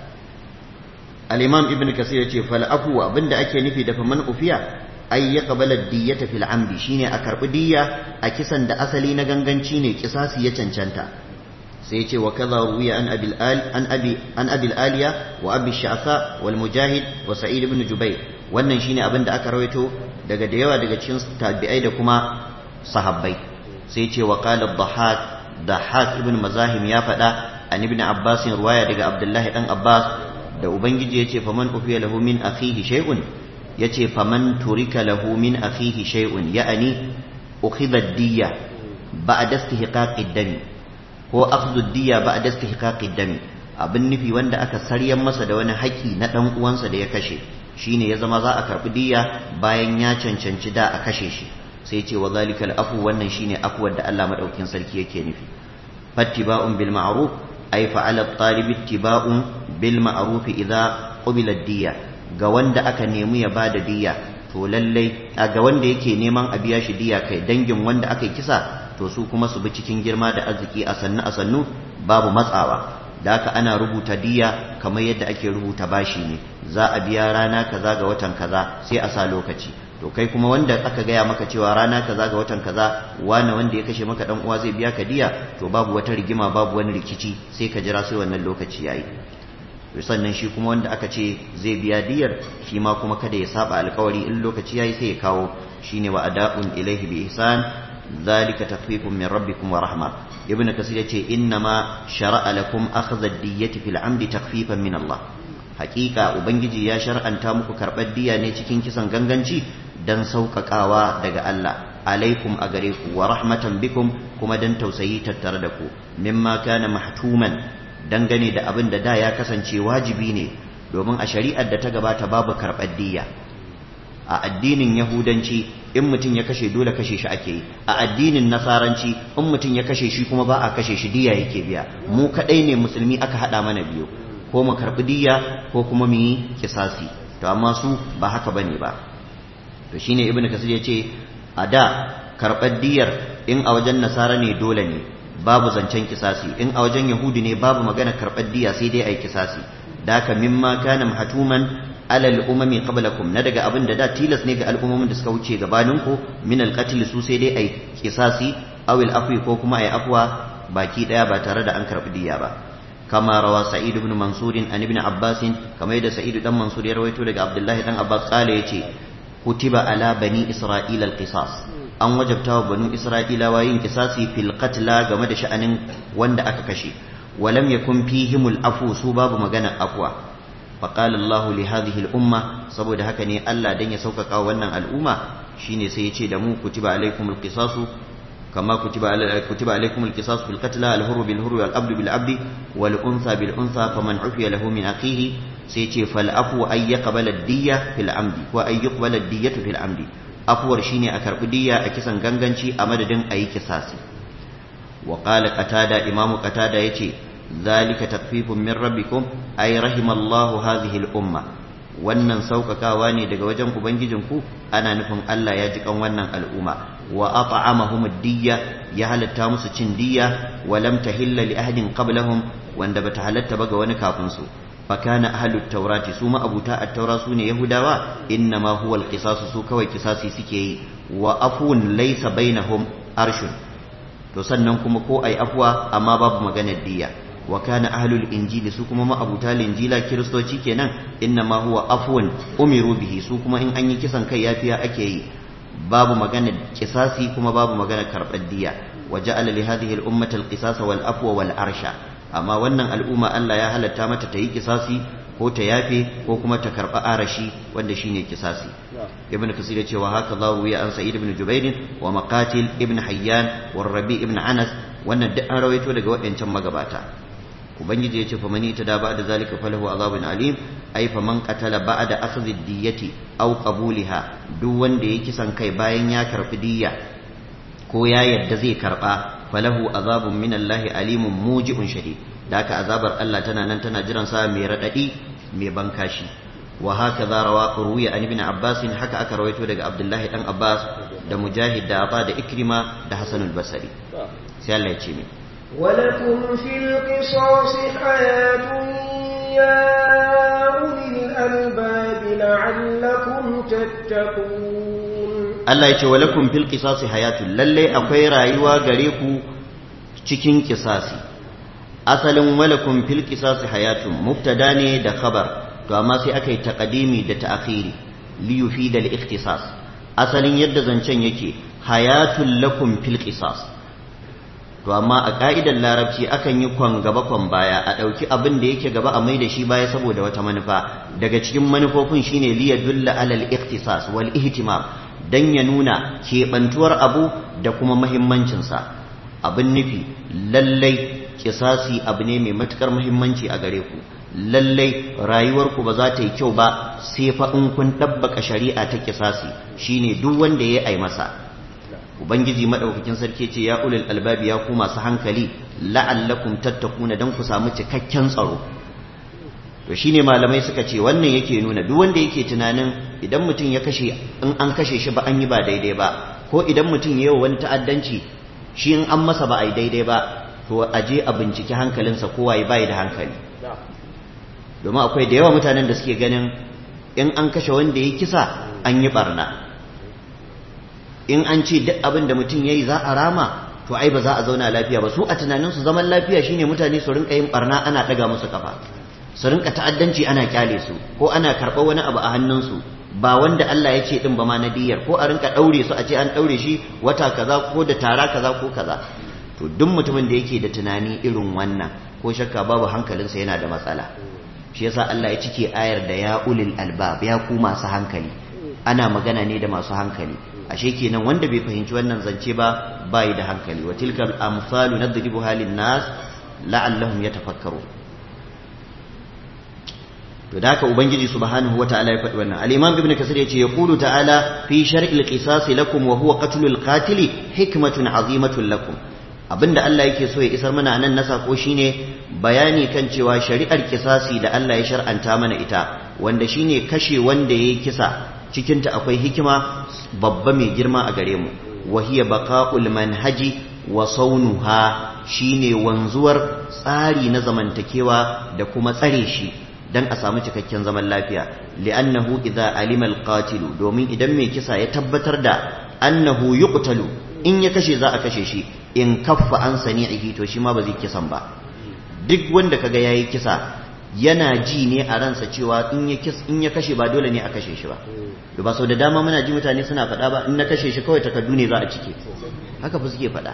al-imam ibn kasir yace fal afwa abinda ake nufi da faman ufiya ay yaqbala ad-diyyata fil amdi shine a karbi diyya a kisan da asali na ganganci ne kisasi ya cancanta sai yace wa kaza ruwiya an abi aliya wa abi sha'sa wal mujahid wa sa'id ibn jubair wannan shine abinda aka rawaito daga da yawa daga cikin tabi'ai da kuma sahabbai sai yace wa qala ad-dhahhak ibn mazahim ya fada an ibn abbas ruwaya daga abdullahi dan abbas da ubangiji yace faman ufiya lahu min akhihi shay'un yace faman turika lahu min akhihi shay'un ya'ani ukhidha ad-diyya ba'da istihqaqi ad-dam ko akhdhu ad-diyya ba'da istihqaqi ad-dam abin nufi wanda aka saryan masa da wani haƙi na dan uwansa da ya kashe shine ya zama za a karbi diyya bayan ya cancanci da a kashe shi sai yace wa zalikal afu wannan shine afuwar da Allah madaukin sarki yake nufi fattiba'un bil ma'ruf ay fa'ala at-talib ittiba'un bil ma'ruf idza qubila ad-diyya ga wanda aka nemi ya bada diyya to lallai ga wanda yake neman a biya shi diyya kai dangin wanda aka kisa to su kuma su bi cikin girma da arziki a sannu babu matsawa da haka ana rubuta diyya kamar yadda ake rubuta bashi ne za a biya rana kaza ga watan kaza sai a sa lokaci to kai kuma wanda aka gaya maka cewa rana kaza ga watan kaza wani wanda ya kashe maka dan uwa zai biya ka diyya to babu wata rigima babu wani rikici sai ka jira sai wannan lokaci yayi sannan shi kuma wanda aka ce zai biya diyar shi ma kuma kada ya saba alkawari in lokaci yayi sai ya kawo shine wa ada'un ilaihi bi ihsan zalika takhfifun min rabbikum wa rahma ibn kasir yace inna ma shar'a lakum akhdha ad-diyyati fil 'amdi takhfifan min Allah hakika ubangiji ya shar'anta muku karbar diya ne cikin kisan ganganci dan sauƙaƙawa daga Allah alaikum a gare ku wa rahmatan bikum kuma dan tausayi tattare da ku mimma kana mahtuman dangane da abin da da ya kasance wajibi ne domin a shari'ar da ta gabata babu karɓar diyya a addinin yahudanci in mutum ya kashe dole kashe shi ake yi a addinin nasaranci in mutum ya kashe shi kuma ba a kashe shi diyya yake biya mu kadai ne musulmi aka hada mana biyu ko mu karɓi diyya ko kuma mu yi kisasi to amma su ba haka bane ba to shine ibnu kasir ya ce a da karɓar diyyar in a wajen nasara ne dole ne babu zancen kisasi in a wajen yahudi ne babu magana karɓar diya sai dai a yi kisasi da haka mimma kana mahtuman alal umami qablakum na daga abin da tilas ne ga al'ummomin da suka wuce gabaninku min alqatl su sai dai a yi kisasi aw afwi ko kuma a yi afwa baki daya ba tare da an karɓi diya ba kama rawa sa'id ibn mansur an ibn abbas kamar yadda sa'id dan mansur ya rawaito daga abdullahi dan abbas kale yace kutiba ala bani isra'ila alqisas an wajabta wa banu isra'ilawa yin kisasi fil qatla game da sha'anin wanda aka kashe walam yakun fihim afu su babu magana afwa fa qala Allah li hadhihi al umma saboda haka ne Allah dan ya saukaka wannan al'umma shine sai ya ce da mu kutiba alaikum al qisasu kama kutiba alaikum al qisasu fil qatla al hurr bil hurr wal abd bil abd wal untha bil untha faman ufiya lahu min akhihi sai ce fal afu ay yaqbala ad diyya fil amdi wa ay yuqbala ad diyyatu fil amdi afuwar shine a karbi diyya a kisan ganganci a madadin ayi kisasi wa qala qatada imamu qatada yace zalika takfifun min rabbikum ay rahimallahu hadhihi al-umma wannan saukakawa ne daga wajen ubangijinku ana nufin Allah ya ji kan wannan al'umma wa at'amahum ad-diyya ya halatta musu cin diyya wa lam tahilla li ahadin qablahum wanda bata halatta ba ga wani kafin su فكان أهل التوراة سوما أبوتاء التوراة سوني يهودا إنما هو القصاص سوكا وكساسي سكي وأفو ليس بينهم أرش تسننكم كو أي أفوا أما باب مغان الدية وكان أهل الإنجيل سوكما ما أبوتاء الإنجيل كريستوتي كنا إنما هو أفو أمروا به سوكما إن أني كسان كيافيا أكي باب مغان الكساسي كما باب مغان كرب الدية وجعل لهذه الأمة القصاص والأفو والأرشا amma wannan al'umma Allah ya halatta mata ta yi kisasi ko ta yafe ko kuma ta karɓa arashi wanda shine kisasi ibn kasir ya ce wa haka za ruwiya an sa'id ibn jubair wa maqatil ibn hayyan wa rabi ibn anas wannan duk an rawaito daga waɗancan magabata ubangiji ya ce fa mani tada ba'da zalika falahu azabun alim ai fa man qatala ba'da akhdhi diyyati aw qabuliha duk wanda ya kisan kai bayan ya karbi diyya ko ya yadda zai karba falahu azabun min Allah alimun muji'un shadid da haka azabar Allah tana nan tana jiran sa mai radadi mai bankashi wa hakaza ruwiya an ibn Abbas haka aka rawaito daga Abdullahi dan Abbas da Mujahid da Aba da Ikrima da Hasan al-Basri sai Allah ya ce mi ولكم في القصاص حياة يا أولي الألباب لعلكم تتقون Allah ya ce walakum fil qisasi hayatun lalle akwai rayuwa gare ku cikin kisasi asalin walakum fil qisasi hayatun mubtada ne da khabar to amma sai aka yi taqdimi da ta'khiri li yufida al ikhtisas asalin yadda zancen yake hayatun lakum fil qisas to amma a ka'idar larabci akan yi kwan gaba kwan baya a ɗauki abin da yake gaba a mai da shi baya saboda wata manufa daga cikin manufofin shine li yadulla alal ikhtisas wal ihtimam dan ya nuna keɓantuwar abu da kuma mahimmancinsa abin nufi lallai kisasi abu ne mai matukar mahimmanci a gare ku lallai rayuwarku ba za ta yi kyau ba sai fa in kun ɗabbaka shari'a ta kisasi shine duk wanda ya yi masa ubangiji madaukakin sarki ce ya ulul albabi ya ku masu hankali la'allakum tattakuna dan ku samu cikakken tsaro to shine malamai suka ce wannan yake nuna duk wanda yake tunanin idan mutum ya kashe in an kashe shi ba an yi ba daidai ba ko idan mutum yayi wani ta'addanci shi in an masa ba ai daidai ba to aje a binciki hankalinsa kowa ya bai da hankali domin akwai da yawa mutanen da suke ganin in an kashe wanda ya kisa an yi barna in an ce duk abin da mutum yayi za a rama to ai ba za a zauna lafiya ba su a tunaninsu zaman lafiya shine mutane su rinka yin barna ana daga musu kafa su rinka ta'addanci ana kyale su ko ana karɓar wani abu a hannunsu ba wanda Allah ya ce din ba ma na diyar ko a rinka daure su a ce an daure shi wata kaza ko da tara kaza ko kaza to duk mutumin da yake da tunani irin wannan ko shakka babu hankalinsa yana da matsala shi yasa Allah ya cike ayar da ya ulil albab ya ku masu hankali ana magana ne da masu hankali ashe kenan wanda bai fahimci wannan zance ba bai da hankali wa tilkal amsalu nadribuha lin nas la'allahum yatafakkarun to da haka ubangiji subhanahu wataala ya faɗi wannan al-imam ibn kasir yace yaqulu ta'ala fi shar'il qisas lakum wa huwa qatlul qatil hikmatun azimatun lakum abinda Allah yake so ya isar mana nan na sako shine bayani kan cewa shari'ar kisasi da Allah ya shar'anta mana ita wanda shine kashe wanda yayi kisa cikin ta akwai hikima babba mai girma a gare mu wa hiya baqa'ul manhaji wa saunuha shine wanzuwar tsari na zamantakewa da kuma tsare shi dan a samu cikakken zaman lafiya li'annahu idza alima al-qatil domin idan mai kisa ya tabbatar da annahu yuqtalu in ya kashe za a kashe shi in kaffa an sani'ihi to shi ma ba zai kisan ba duk wanda kaga yayi kisa yana ji ne a ransa cewa in ya kashe ba dole ne a kashe shi ba to ba sau da dama muna ji mutane suna faɗa ba in na kashe shi kawai takardu ne za a cike haka fa suke faɗa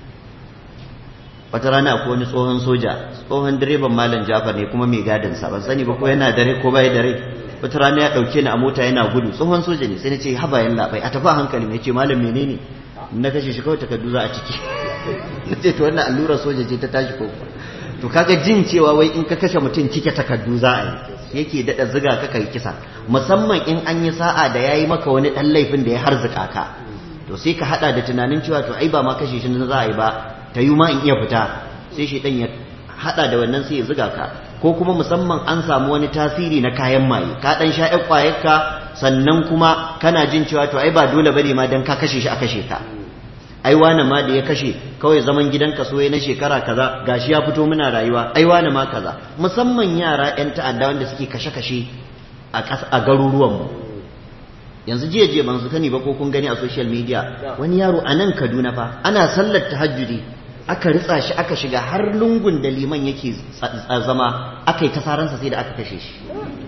wata rana akwai wani tsohon soja tsohon direban malam Jafar ne kuma mai gadin sa ban sani ba ko yana dare ko bai dare wata rana ya dauke ni a mota yana gudu tsohon soja ne sai na ce haba yan labai a tafi hankali mai ce malam menene na kashe shi kawai takardu za a ciki na ce to wannan allurar soja ce ta tashi ko to kaga jin cewa wai in ka kashe mutum cike takardu za a yi yake dada ziga ka kai kisa musamman in an yi sa'a da yayi maka wani dan laifin da ya harzuka ka to sai ka hada da tunanin cewa to ai ba ma kashe shi za a yi ba ta yi ma in iya fita sai shi dan ya hada da wannan sai ya ziga ka ko kuma musamman an samu wani tasiri na kayan maye ka dan sha ƴan kwayarka sannan kuma kana jin cewa to ai ba dole bane ma dan ka kashe shi a kashe ka ai wani ma da ya kashe kawai zaman gidanka soye na shekara kaza gashi ya fito muna rayuwa ai wani ma kaza musamman yara ƴan ta'adda wanda suke kashe-kashe a garuruwan mu yanzu jiya ban su sani ba ko kun gani a social media wani yaro a nan Kaduna fa ana sallar tahajjudi aka ritsa shi aka shiga har lungun da liman yake zama aka yi kasaransa sai da aka kashe shi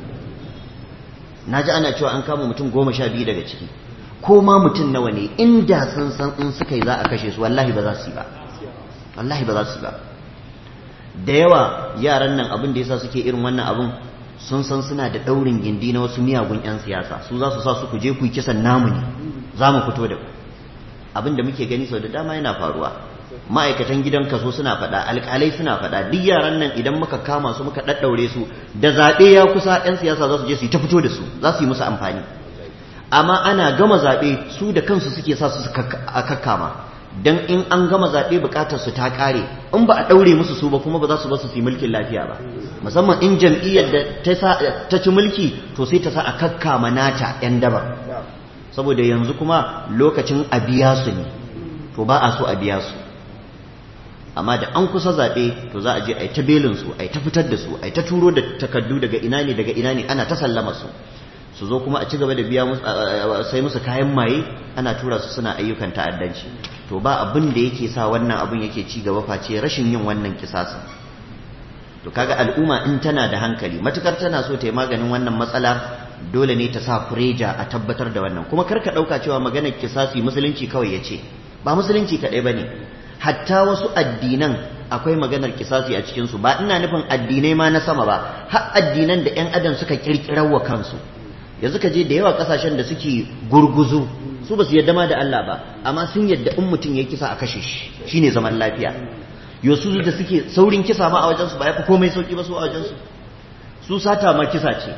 naji ana cewa an kama mutum 12 daga ciki ko ma mutum nawa ne inda sun san in suka yi za a kashe su wallahi ba za su yi ba wallahi ba za su yi ba da yawa yaran nan abin da yasa suke irin wannan abin sun san suna da daurin gindi na wasu miyagun 'yan siyasa su za su sa su ku je ku yi kisan namu ne za mu fito da ku abin da muke gani sau da dama yana faruwa ma'aikatan gidan kaso suna faɗa, alƙalai suna faɗa, duk yaran nan idan muka kama su muka ɗaɗɗaure su da zaɓe ya kusa 'yan siyasa za su je su yi ta fito da su, za su yi musu amfani. Amma ana gama zaɓe su da kansu suke sa su a kakkama, don in an gama zaɓe buƙatar su ta ƙare, in ba a ɗaure musu su ba kuma ba za su ba su yi mulkin lafiya ba. Musamman in jam'iyyar da ta ci mulki to sai ta sa a kakkama nata 'yan daba, saboda yanzu kuma lokacin a biya su ne, to ba a so a biya su. Amma da an kusa zaɓe to za a je a yi ta belinsu, a yi ta fitar da su, a yi ta turo da takardu daga ina ne ana ta sallama su zo kuma a ci gaba da biya musu, sai musu kayan maye, ana tura su suna ayyukan ta'addanci. To ba abin da yake sa wannan abin yake ci gaba face rashin yin wannan kisasa. To kaga al'umma in tana da hankali, matukar tana so ta yi maganin wannan matsala, dole ne ta sa fureja a tabbatar da wannan. Kuma kar ka ɗauka cewa maganar kisasi musulunci kawai ya ce, ba musulunci kaɗai ba ne, hatta wasu addinan akwai maganar kisasi a cikinsu. Ba ina nufin addinai ma na sama ba, har addinan da 'yan adam suka ƙirƙirar wa kansu. Yanzu ka je da yawa ƙasashen da suke gurguzu, su ba su yadda ma da Allah ba, amma sun yadda in mutum ya kisa a kashe shi, shine zaman lafiya. Yosu da suke saurin kisa ma a wajensu ba ya fi komai sauki ba su a wajensu. Su sata ma kisa ce,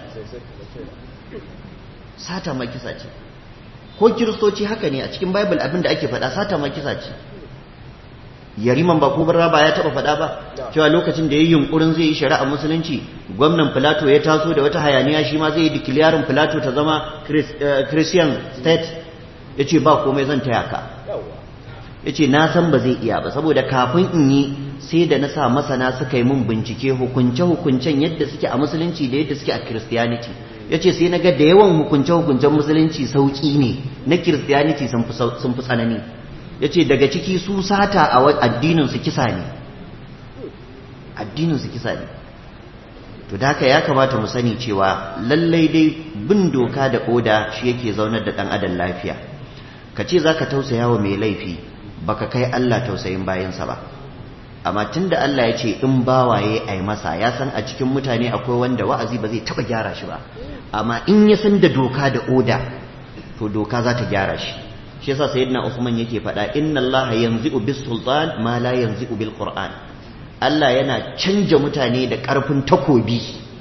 sata ma kisa ce. Ko kiristoci haka ne, a cikin Bible abin da ake faɗa sata ma kisa ce. Yariman ba ko barra ba ya taba faɗa ba cewa lokacin da yayin yunkurin zai yi shari'a musulunci, gwamnan Plateau ya taso da wata hayaniya, shi ma zai yi declaring Plateau ta zama Christian state, yace ba komai zan taya ka. Yace na san ba zai iya ba, saboda kafin in yi sai da na sa masana suka yi mun bincike hukunce-hukuncen yadda suke a musulunci da yadda suke a Christianity. Yace sai na ga da yawan hukunce-hukuncen musulunci sauki ne, na Christianity sun fi tsanani. Ya ce daga ciki su sata a addininsu kisa ne, addininsu kisa ne. To da haka ya kamata mu sani cewa lallai dai bin doka da oda shi yake zaunar da ɗan adam lafiya. Ka ce za ka tausaya wa mai laifi, baka kai Allah tausayin bayansa ba. Amma tun da Allah ya ce in bawaye ai masa, ya san a cikin mutane akwai wanda wa'azi ba zai taɓa gyara shi ba, amma in ya san da doka da oda to doka za ta gyara shi. Shi yasa sayyidina Uthman yake faɗa, inna Allah yanzi'u bis sultan ma la yanzi'u bil Qur'an. Allah yana canja mutane da ƙarfin takobi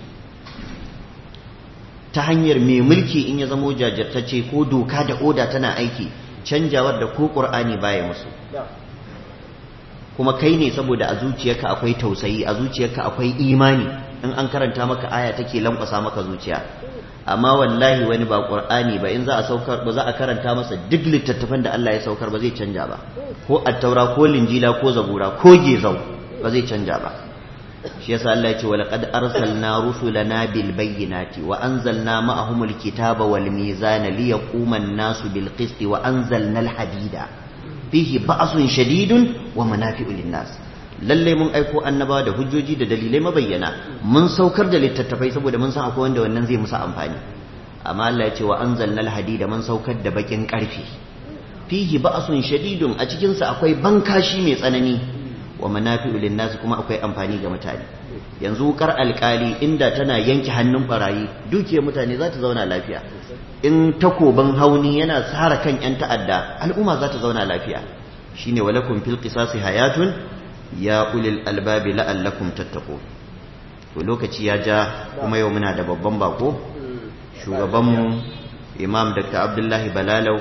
ta hanyar mai mulki in ya zamo jajirtacce ko doka da oda tana aiki, canjawar da ko Qur'ani baya musu. Kuma kai ne saboda a zuciyarka akwai tausayi, a zuciyarka akwai imani, in an karanta maka aya take lankwasa maka zuciya. Amma wallahi wani ba Qur'ani ba, in za a saukar ba za a karanta masa duk littattafan da Allah ya saukar ba zai canja ba, ko at-taura ko linjila ko zabura ko gezau ba zai canja ba. Shi yasa Allah ya ce walaqad arsalna rusulana bil bayyinati wa anzalna ma'ahumul kitaba wal mizana liyaquma an-nasu bil qisti wa anzalna al-hadida fihi ba'sun shadidun wa manafi'u lin-nas. Lalle mun aiko annabawa da hujjoji da dalilai mabayyana, mun saukar da littattafai saboda mun san akwai wanda wannan zai musu amfani. Amma Allah ya ce wa anzalnal hadida, mun saukar da bakin karfi, fihi ba'sun shadidun, a cikin sa akwai bankashi mai tsanani, wa manafi'u lin-nas, kuma akwai amfani ga mutane. Yanzu wukar alkali inda tana yanke hannun barayi, dukiyar mutane za ta zauna lafiya. In takoban hauni yana tsara kan yan ta'adda, al'umma za ta zauna lafiya. Shine walakum fil qisasi hayatun ya ulil albabi la'allakum tattaqun. To lokaci ya ja, kuma yau muna da babban bako, shugabanmu Imam Dr. Abdullahi Balalau,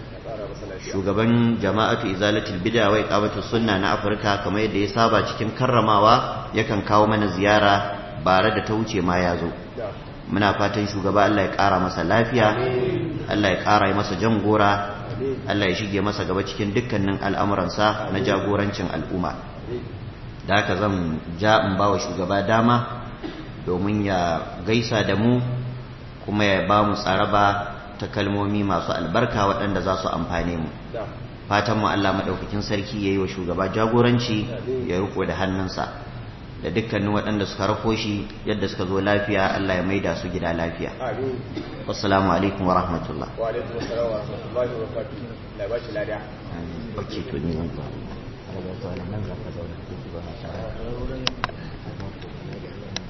shugaban jama'atu izalatul bid'a wa iqamatus sunna na Afirka. Kamar yadda ya saba cikin karramawa, yakan kawo mana ziyara, bare da ta wuce ma ya zo. Muna fatan shugaba Allah ya ƙara masa lafiya, Allah ya ƙara masa jan gora, Allah ya shige masa gaba cikin dukkanin al'amuransa na jagorancin al'umma. Da haka zan ja in ba wa shugaba dama domin ya gaisa da mu, kuma ya ba mu tsaraba ta kalmomi masu albarka waɗanda za su amfane mu. Fatan mu Allah maɗaukakin sarki ya yi wa shugaba jagoranci, ya riko da hannunsa, da dukkanin waɗanda suka rako shi yadda suka zo lafiya, Allah ya maida su gida lafiya. Wassalamu alaikum wa rahmatullah. Wa alaikum assalam wa rahmatullahi wa barakatuh. La ba shi lada. Okay, to ni nan za ka zauna